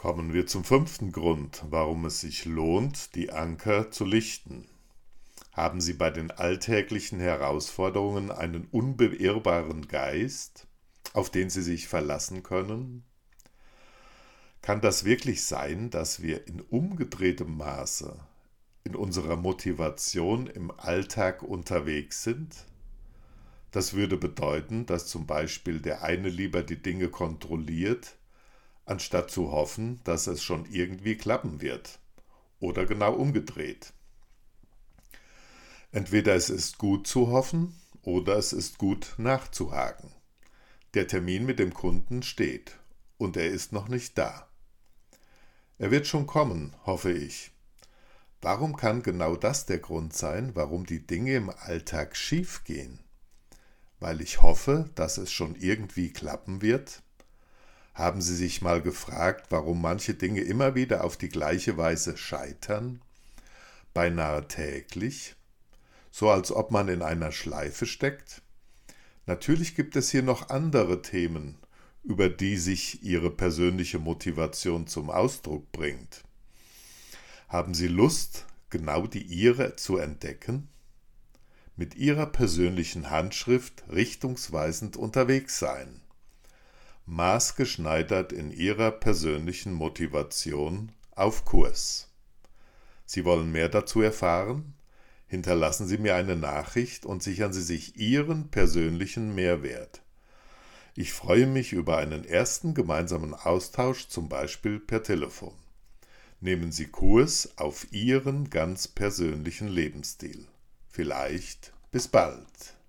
Kommen wir zum fünften Grund, warum es sich lohnt, die Anker zu lichten. Haben Sie bei den alltäglichen Herausforderungen einen unbeirrbaren Geist, auf den Sie sich verlassen können? Kann das wirklich sein, dass wir in umgedrehtem Maße in unserer Motivation im Alltag unterwegs sind? Das würde bedeuten, dass zum Beispiel der eine lieber die Dinge kontrolliert, anstatt zu hoffen, dass es schon irgendwie klappen wird. Oder genau umgedreht. Entweder es ist gut zu hoffen oder es ist gut nachzuhaken. Der Termin mit dem Kunden steht und er ist noch nicht da. Er wird schon kommen, hoffe ich. Warum kann genau das der Grund sein, warum die Dinge im Alltag schief gehen? Weil ich hoffe, dass es schon irgendwie klappen wird? Haben Sie sich mal gefragt, warum manche Dinge immer wieder auf die gleiche Weise scheitern? Beinahe täglich? So als ob man in einer Schleife steckt? Natürlich gibt es hier noch andere Themen, über die sich Ihre persönliche Motivation zum Ausdruck bringt. Haben Sie Lust, genau die Ihre zu entdecken? Mit Ihrer persönlichen Handschrift richtungsweisend unterwegs sein. Maßgeschneidert in Ihrer persönlichen Motivation auf Kurs. Sie wollen mehr dazu erfahren? Hinterlassen Sie mir eine Nachricht und sichern Sie sich Ihren persönlichen Mehrwert. Ich freue mich über einen ersten gemeinsamen Austausch, zum Beispiel per Telefon. Nehmen Sie Kurs auf Ihren ganz persönlichen Lebensstil. Vielleicht bis bald.